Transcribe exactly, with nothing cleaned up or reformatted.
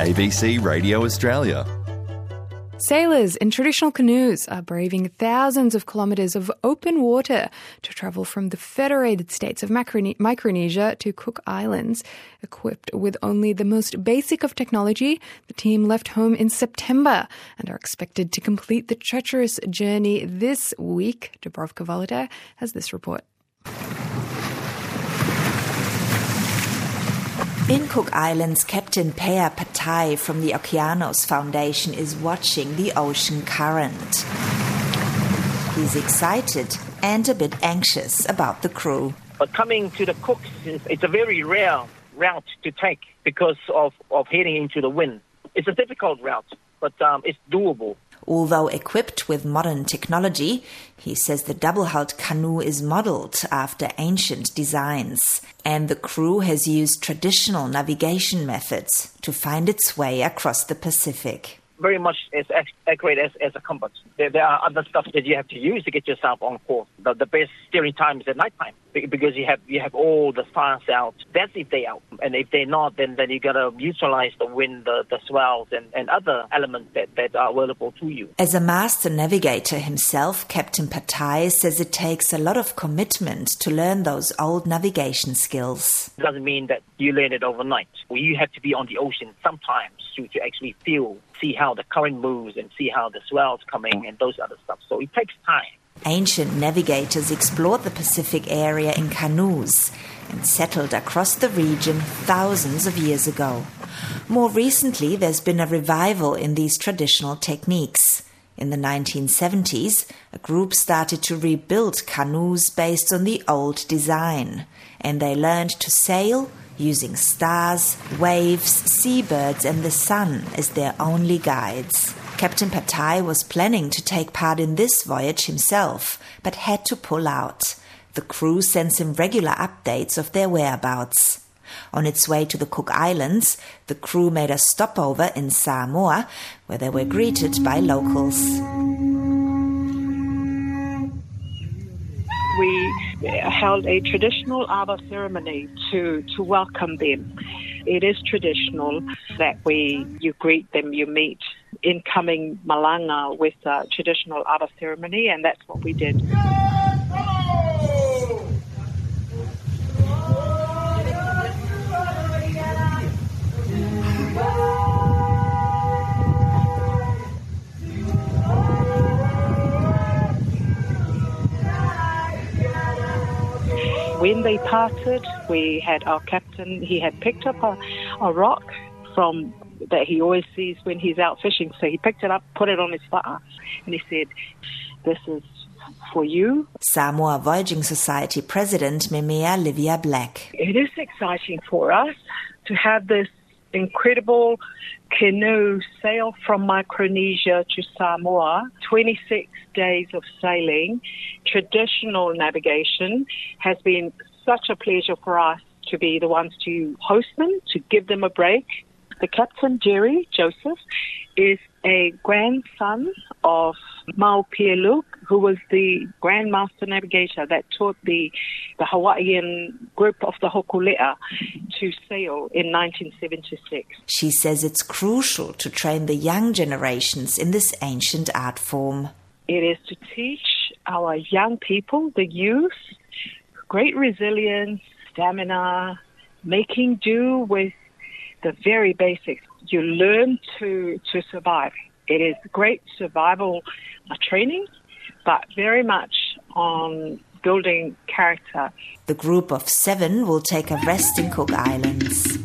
A B C Radio Australia. Sailors in traditional canoes are braving thousands of kilometres of open water to travel from the Federated States of Macrone- Micronesia to Cook Islands. Equipped with only the most basic of technology, the team left home in September and are expected to complete the treacherous journey this week. Dubrovka Volota has this report. In Cook Islands, Captain Pea Patai from the Okeanos Foundation is watching the ocean current. He's excited and a bit anxious about the crew. But coming to the Cooks, it's a very rare route to take because of, of heading into the wind. It's a difficult route, but um, it's doable. Although equipped with modern technology, he says the double-hulled canoe is modelled after ancient designs, and the crew has used traditional navigation methods to find its way across the Pacific. Very much as accurate as, as a compass. There, there are other stuff that you have to use to get yourself on course. The, the best steering time is at night time because you have you have all the stars out. That's if they're out. And if they're not, then, then you got to utilize the wind, the, the swells, and, and other elements that, that are available to you. As a master navigator himself, Captain Patai says it takes a lot of commitment to learn those old navigation skills. It doesn't mean that you learn it overnight. Well, you have to be on the ocean sometimes to, to actually feel, see how the current moves and see how the swell's coming and those other stuff. So it takes time. Ancient navigators explored the Pacific area in canoes and settled across the region thousands of years ago. More recently, there's been a revival in these traditional techniques. In the nineteen seventies, a group started to rebuild canoes based on the old design, and they learned to sail using stars, waves, seabirds and the sun as their only guides. Captain Patai was planning to take part in this voyage himself, but had to pull out. The crew sends him regular updates of their whereabouts. On its way to the Cook Islands, the crew made a stopover in Samoa, where they were greeted by locals. We held a traditional arbor ceremony to, to welcome them. It is traditional that we you greet them, you meet incoming malanga with a traditional arbor ceremony, and that's what we did. When they parted, we had our captain, he had picked up a, a rock from that he always sees when he's out fishing. So he picked it up, put it on his fa'a, and he said, "This is for you." Samoa Voyaging Society President Memea Livia Black. It is exciting for us to have this incredible canoe sail from Micronesia to Samoa, twenty-six days of sailing, traditional navigation. Has been such a pleasure for us to be the ones to host them, to give them a break. The captain, Jerry Joseph, is a grandson of Maupia Luke, who was the Grand Master Navigator that taught the, the Hawaiian group of the Hokulea to sail in nineteen seventy-six. She says it's crucial to train the young generations in this ancient art form. It is to teach our young people, the youth, great resilience, stamina, making do with the very basics. You learn to, to survive. It is great survival uh, training, but very much on building character. The group of seven will take a rest in Cook Islands.